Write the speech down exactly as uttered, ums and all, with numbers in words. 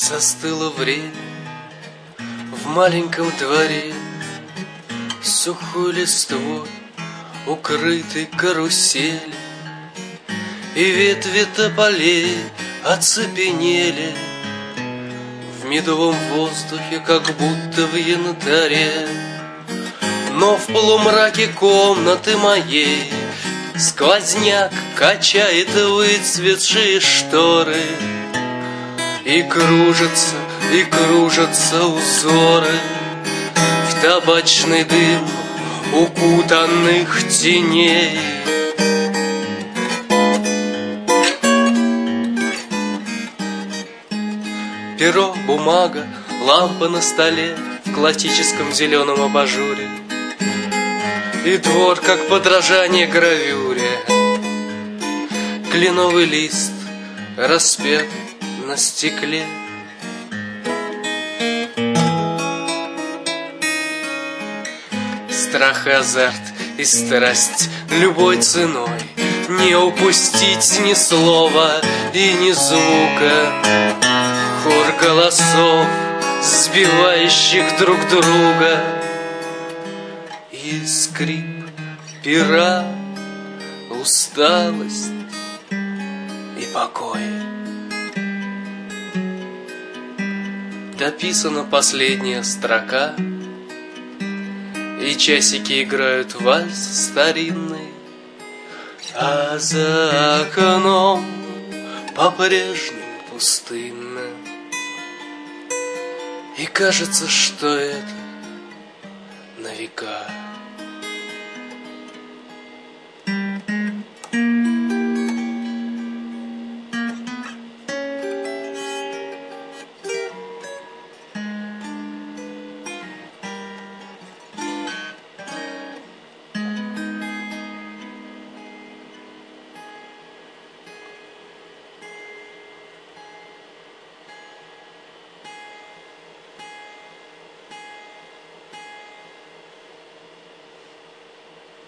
Застыло время в маленьком дворе, сухой листвой укрытый карусель, и ветви тополей оцепенели в медовом воздухе, как будто в янтаре. Но в полумраке комнаты моей сквозняк качает выцветшие шторы, и кружатся, и кружатся узоры в табачный дым укутанных теней. Перо, бумага, лампа на столе в классическом зеленом абажуре, и двор, как подражание гравюре. Кленовый лист распят на стекле. Страх и азарт и страсть любой ценой, не упустить ни слова и ни звука. Хор голосов, сбивающих друг друга, и скрип пера, усталость и покой. Дописана последняя строка, и часики играют вальс старинный, а за окном по-прежнему пустынно. И кажется, что это на века.